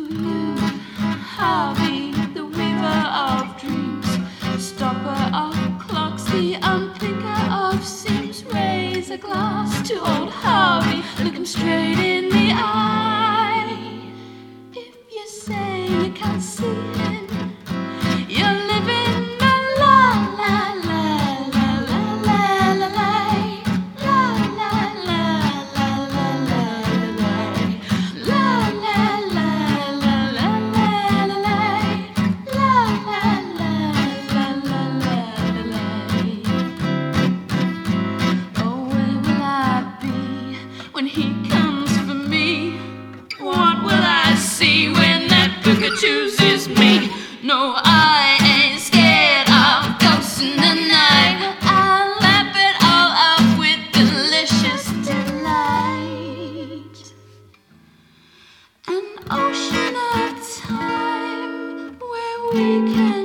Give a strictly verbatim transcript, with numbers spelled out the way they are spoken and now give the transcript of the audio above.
you, Harvey, the weaver of dreams, stopper of clocks, the unpicker of seams. Raise a glass to old Harvey, look him straight in the eye. If you say you can't see him, you're living a la la la la la la la la la la la la when he comes for me? What will I see when that booker chooses me? No, I ain't scared of ghosts in the night. I'll lap it all up with delicious delight. An ocean of time where we can